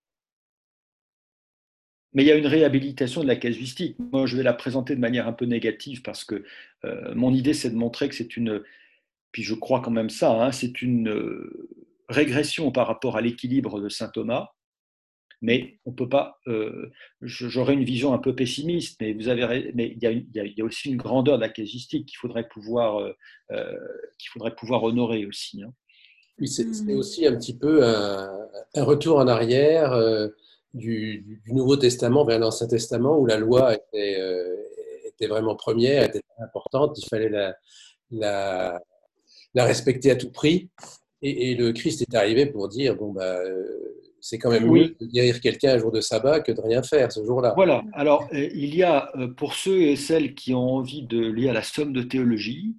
Mais il y a une réhabilitation de la casuistique. Moi, je vais la présenter de manière un peu négative parce que euh, mon idée, c'est de montrer que c'est une, puis je crois quand même ça, hein, c'est une euh, régression par rapport à l'équilibre de saint Thomas, mais on peut pas. Euh, j'aurais une vision un peu pessimiste, mais vous avez, mais il y a, une, il y a, il y a aussi une grandeur de la casuistique qu'il faudrait pouvoir, euh, qu'il faudrait pouvoir honorer aussi. Hein. Oui, c'est, c'est aussi un petit peu un, un retour en arrière. Euh, Du, du Nouveau Testament vers l'Ancien Testament où la loi était, euh, était vraiment première, était importante, il fallait la, la, la respecter à tout prix. Et, et le Christ est arrivé pour dire bon, bah, euh, c'est quand même mieux oui. de guérir quelqu'un un jour de sabbat que de rien faire ce jour-là. Voilà, alors euh, il y a euh, pour ceux et celles qui ont envie de lire la somme de théologie,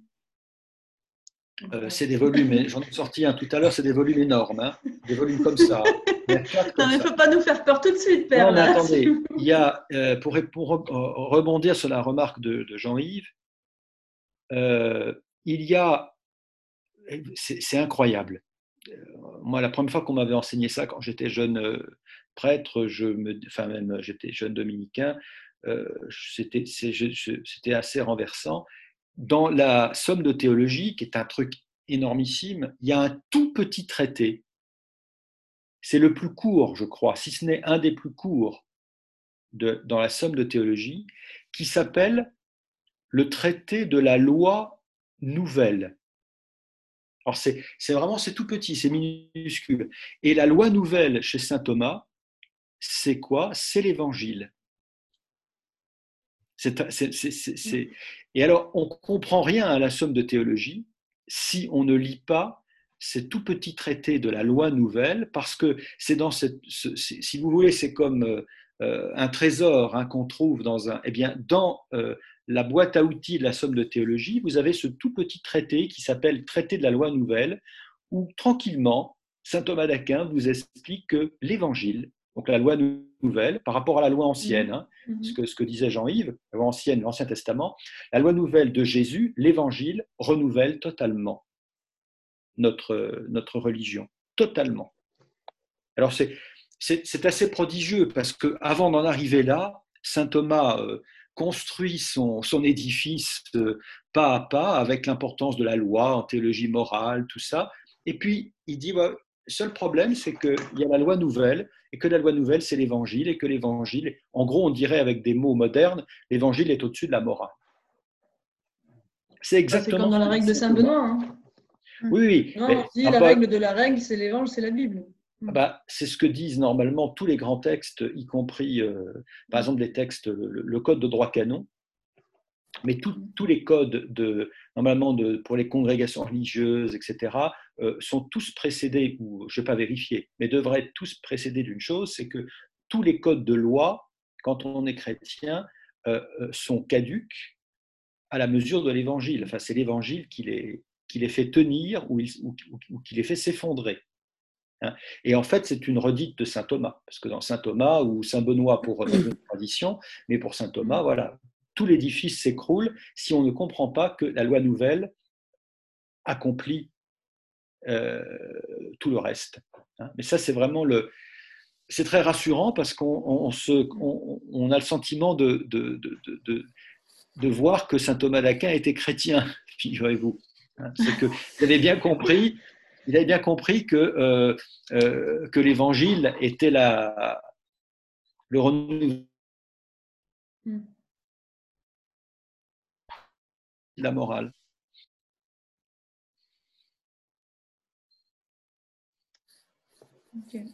Euh, c'est des volumes, j'en ai sorti un tout à l'heure, c'est des volumes énormes, hein, des volumes comme ça. Il y a quatre comme non, mais il ne faut pas nous faire peur tout de suite, Père. Non, mais attendez, il y a, euh, pour, pour rebondir sur la remarque de, de Jean-Yves, euh, il y a, c'est, c'est incroyable, moi, la première fois qu'on m'avait enseigné ça, quand j'étais jeune euh, prêtre, je me, enfin même j'étais jeune dominicain, euh, c'était c'est- je- je- c'était assez renversant. Dans la somme de théologie, qui est un truc énormissime, il y a un tout petit traité. C'est le plus court, je crois, si ce n'est un des plus courts de, dans la somme de théologie, qui s'appelle le traité de la loi nouvelle. Alors c'est c'est vraiment, c'est tout petit, c'est minuscule. Et la loi nouvelle chez saint Thomas, c'est quoi? C'est l'évangile. C'est, c'est, c'est, c'est, Et alors, on ne comprend rien à la somme de théologie si on ne lit pas ces tout petits traités de la loi nouvelle, parce que c'est dans cette, ce, si vous voulez, c'est comme euh, un trésor hein, qu'on trouve dans un, eh bien, dans euh, la boîte à outils de la somme de théologie, vous avez ce tout petit traité qui s'appelle Traité de la loi nouvelle, où tranquillement, saint Thomas d'Aquin vous explique que l'évangile, donc la loi nouvelle, par rapport à la loi ancienne, hein, Mhm. ce, que, ce que disait Jean-Yves, la loi ancienne, l'Ancien Testament, la loi nouvelle de Jésus, l'évangile, renouvelle totalement notre, notre religion. Totalement. Alors c'est, c'est, c'est assez prodigieux parce qu'avant d'en arriver là, saint Thomas euh, construit son, son édifice euh, pas à pas avec l'importance de la loi en théologie morale, tout ça. Et puis il dit, ouais, le seul problème, c'est qu'il y a la loi nouvelle et que la loi nouvelle, c'est l'évangile et que l'évangile, en gros, on dirait avec des mots modernes, l'évangile est au-dessus de la morale. C'est Bah, c'est exactement comme dans ce la que dit règle de saint Saint Thomas. Benoît. Hein. Oui, oui. Non, Mais, on dit ah la bah, règle de la règle, c'est l'évangile, c'est la Bible. bah, c'est ce que disent normalement tous les grands textes, y compris, euh, par exemple, des textes, le, le code de droit canon, mais tout, tous les codes, de, normalement, de, pour les congrégations religieuses, et cetera, euh, sont tous précédés, ou je ne vais pas vérifier, mais devraient être tous précédés d'une chose, c'est que tous les codes de loi, quand on est chrétien, euh, sont caducs à la mesure de l'évangile. Enfin, c'est l'évangile qui les, qui les fait tenir ou, ou, ou qui les fait s'effondrer. Et en fait, c'est une redite de saint Thomas, parce que dans saint Thomas ou saint Benoît pour reprendre une tradition, mais pour saint Thomas, voilà, tout l'édifice s'écroule si on ne comprend pas que la loi nouvelle accomplit euh, tout le reste. Mais ça, c'est vraiment le. C'est très rassurant parce qu'on on se, on, on a le sentiment de, de, de, de, de voir que saint Thomas d'Aquin était chrétien, figurez-vous. C'est que vous avez bien compris. Il avait bien compris que, euh, euh, que l'évangile était la, le renouveau de la morale. Ok.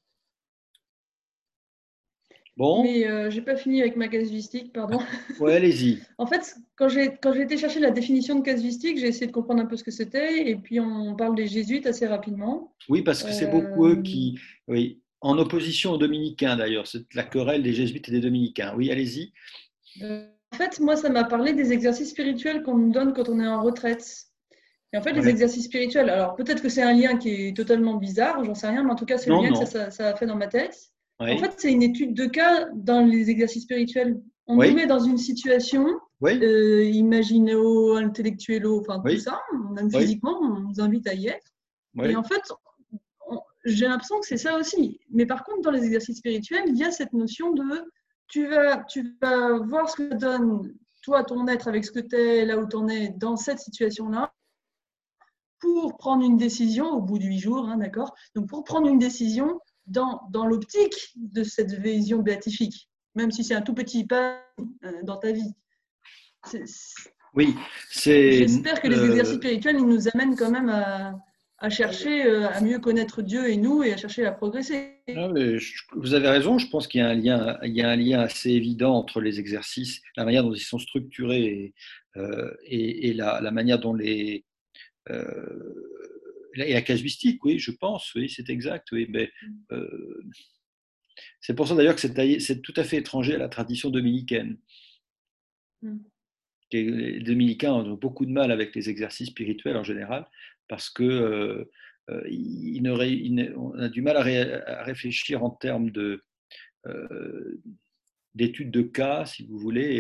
Bon, Mais euh, j'ai pas fini avec ma casuistique, pardon. ouais, allez-y. En fait, quand j'ai quand j'ai été chercher la définition de casuistique, j'ai essayé de comprendre un peu ce que c'était, et puis on parle des jésuites assez rapidement. Oui, parce que c'est beaucoup eux Euh, qui, oui, en opposition aux dominicains d'ailleurs, c'est la querelle des jésuites et des dominicains. Oui, allez-y. euh, en fait, moi, ça m'a parlé des exercices spirituels qu'on nous donne quand on est en retraite. Et en fait, les Ouais. exercices spirituels, alors peut-être que c'est un lien qui est totalement bizarre, j'en sais rien, mais en tout cas, c'est le Non, lien que ça, non. ça, ça a fait dans ma tête. En Oui, fait, c'est une étude de cas dans les exercices spirituels. On nous oui, met dans une situation, oui, euh, imagino, intellectuello, enfin tout oui, ça, même oui, physiquement, on nous invite à y être. Et en oui, fait, on- j'ai l'impression que c'est ça aussi. Mais par contre, dans les exercices spirituels, il y a cette notion de tu vas, tu vas voir ce que ça donne, toi, ton être, avec ce que tu es, là où tu en es, dans cette situation-là, pour prendre une décision au bout de huit jours, hein, d'accord? Donc, pour prendre une décision dans, dans l'optique de cette vision béatifique, même si c'est un tout petit pas euh, dans ta vie. C'est- c'est- oui. C'est. J'espère que les exercices euh, spirituels, ils nous amènent quand même à, à chercher euh, à mieux connaître Dieu et nous et à chercher à progresser. Ah, mais je- vous avez raison, je pense qu'il y a un lien, il y a un lien assez évident entre les exercices, la manière dont ils sont structurés et, euh, et, et la, la manière dont les. Euh, et la casuistique, oui, je pense, oui, c'est exact, oui. Mais, euh, c'est pour ça d'ailleurs que c'est taillé- c'est tout à fait étranger à la tradition dominicaine. Mm. Les dominicains ont beaucoup de mal avec les exercices spirituels en général parce que euh, euh, ils ne ré- ils ne- on a du mal à, ré- à réfléchir en termes de, euh, d'études de cas, si vous voulez. Et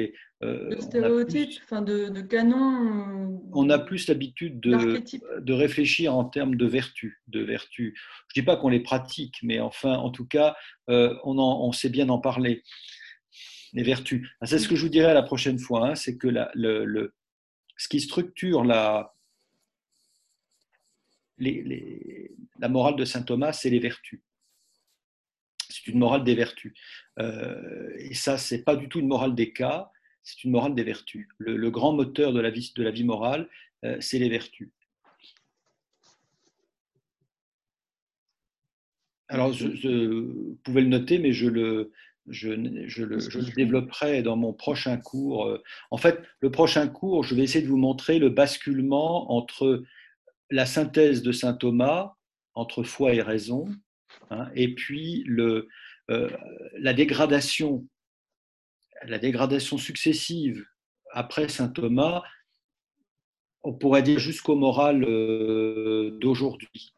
euh, de on a stéréotypes, plus, enfin de, de canons. euh, on a plus l'habitude de, d'archétypes. de réfléchir en termes de vertus. De vertus. Je ne dis pas qu'on les pratique, mais enfin, en tout cas, euh, on, en- on sait bien en parler. Les vertus. Ah, c'est ce que je vous dirai la prochaine fois, hein, c'est que la, le, le- ce qui structure la, les, les- la morale de saint Thomas, c'est les vertus. C'est une morale des vertus. Euh, et ça, c'est pas du tout une morale des cas, c'est une morale des vertus. Le, le grand moteur de la vie, de la vie morale, euh, c'est les vertus. Alors, je, je, vous pouvez le noter, mais je le, je, je, le, je le développerai dans mon prochain cours. En fait, le prochain cours, je vais essayer de vous montrer le basculement entre la synthèse de saint Thomas, entre foi et raison, hein, et puis le, euh, la dégradation, la dégradation successive après saint Thomas, on pourrait dire jusqu'au moral euh, d'aujourd'hui.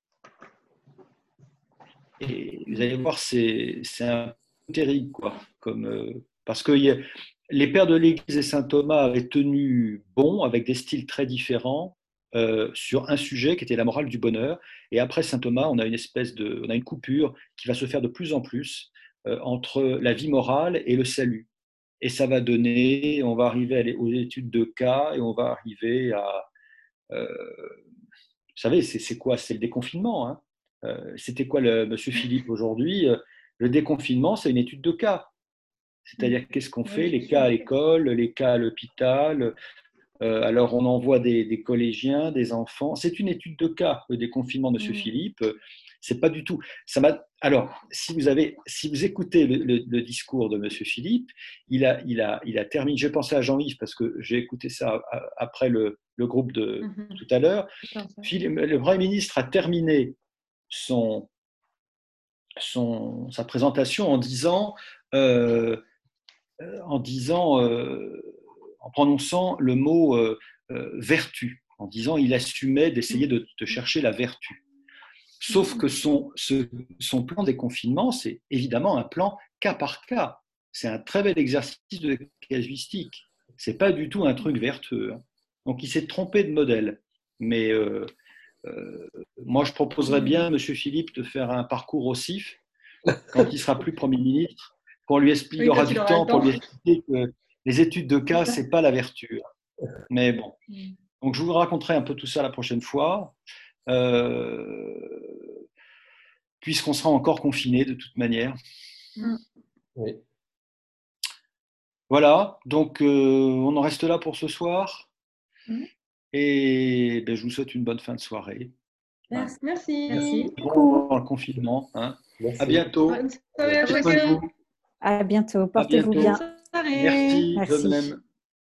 Et vous allez voir, c'est, c'est un peu terrible, quoi. Comme, euh, parce que y a, les pères de l'Église et saint Thomas avaient tenu bon, avec des styles très différents, euh, sur un sujet qui était la morale du bonheur. Et après saint Thomas, on a une espèce de, on a une coupure qui va se faire de plus en plus euh, entre la vie morale et le salut. Et ça va donner, on va arriver aux études de cas et on va arriver à, euh, vous savez, c'est, c'est quoi? C'est le déconfinement, hein. Euh, c'était quoi, le, Monsieur Philippe, aujourd'hui? Le déconfinement, c'est une étude de cas. C'est-à-dire, qu'est-ce qu'on fait? Les cas à l'école, les cas à l'hôpital. Euh, alors, on envoie des, des collégiens, des enfants. C'est une étude de cas, le déconfinement, Monsieur Philippe. C'est pas du tout. Ça m'a. Alors, si vous avez, si vous écoutez le, le, le discours de Monsieur Philippe, il a, il a, il a terminé. J'ai pensé à Jean-Yves parce que j'ai écouté ça après le, le groupe de Mhm. tout à l'heure. Philippe, le Premier ministre a terminé son, son, sa présentation en disant, euh, en, disant euh, en prononçant le mot euh, euh, vertu, en disant il assumait d'essayer de, de chercher la vertu. Sauf que son, ce, son plan des confinements, c'est évidemment un plan cas par cas. C'est un très bel exercice de casuistique. C'est pas du tout un truc vertueux. Donc il s'est trompé de modèle. Mais euh, Euh, moi, je proposerais bien à M. Philippe de faire un parcours au C I F quand il sera plus Premier ministre, qu'on lui explique, Oui, il aura quand il du aura temps le pour temps. lui expliquer que les études de cas, c'est pas la vertu. Mais bon. Donc, je vous raconterai un peu tout ça la prochaine fois, euh, puisqu'on sera encore confiné de toute manière. Oui. Voilà, donc euh, on en reste là pour ce soir. Mm. Et ben, je vous souhaite une bonne fin de soirée. Merci. Merci. Merci Bon, beaucoup. dans le confinement. Hein. Merci. À bientôt. Bonne soirée à Prenez soin de chacun. vous. À bientôt. À Portez-vous bientôt. bien. Bonne soirée. Merci, de Merci. même.